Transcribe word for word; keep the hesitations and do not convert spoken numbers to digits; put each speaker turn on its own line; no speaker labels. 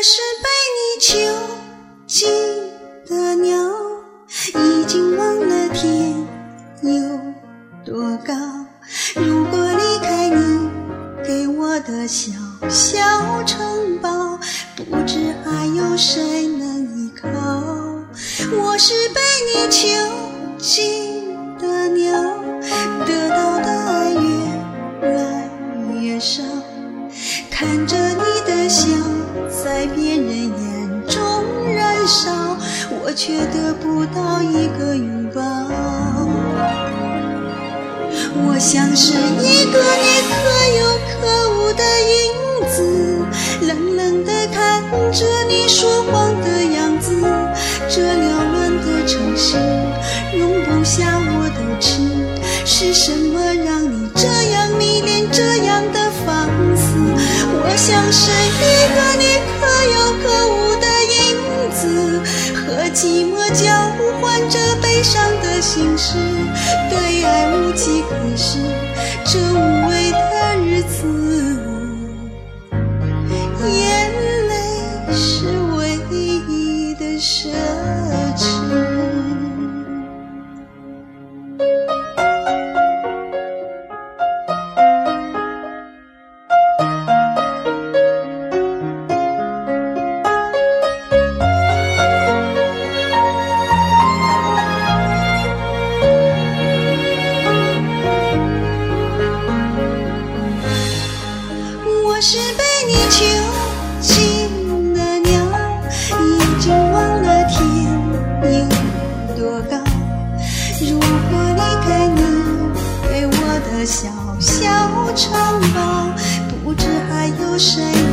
是被你囚禁的鸟，已经忘了天有多高。如果离开你给我的小小城堡，不知还有谁能依靠。我是被你囚禁的鸟，得到的爱越来越少，看着你的笑在别人眼中燃烧，我却得不到一个拥抱。我像是一个你可有可无的影子，冷冷地看着你说谎的样子。这缭乱的城市容不下我的痴，是什么让你这样迷恋，这样的放肆？我像是一个你可有可无的影子，和寂寞交换着悲伤的心事，对爱无计可施，这无味的日子，眼泪是唯一的奢侈。我是被你囚禁的鸟，已经忘了天有多高。如果离开你给我的小小城堡，不知还有谁